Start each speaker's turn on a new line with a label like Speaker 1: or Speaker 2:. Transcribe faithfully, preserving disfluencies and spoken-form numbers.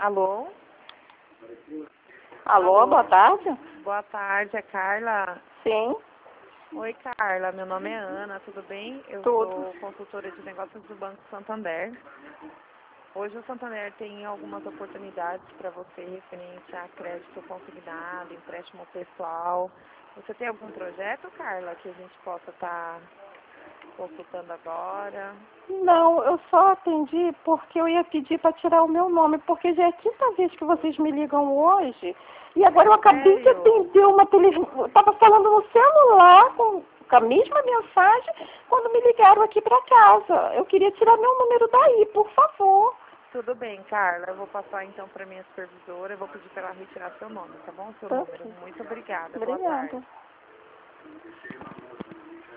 Speaker 1: Alô?
Speaker 2: Alô,
Speaker 1: Alô?
Speaker 2: boa tarde.
Speaker 1: Boa tarde, é Carla?
Speaker 2: Sim,
Speaker 1: Oi, Carla. Meu nome é Ana, tudo bem? Eu
Speaker 2: tudo.
Speaker 1: sou consultora de negócios do Banco Santander. Hoje o Santander tem algumas oportunidades para você referente a crédito consignado, empréstimo pessoal. Você tem algum projeto, Carla, que a gente possa estar consultando agora?
Speaker 2: Não, eu só atendi porque eu ia pedir para tirar o meu nome, porque já é a quinta vez que vocês me ligam hoje. E agora eu acabei de
Speaker 1: Sério?
Speaker 2: atender uma televisão. Estava falando no celular com, com a mesma mensagem quando me ligaram aqui para casa. Eu queria tirar meu número daí, por favor.
Speaker 1: Tudo bem, Carla. Eu vou passar então para minha supervisora. Eu vou pedir para ela retirar seu nome, tá bom? Seu
Speaker 2: Tá
Speaker 1: número.
Speaker 2: ok.
Speaker 1: Muito obrigada. Boa
Speaker 2: Obrigada.
Speaker 1: tarde.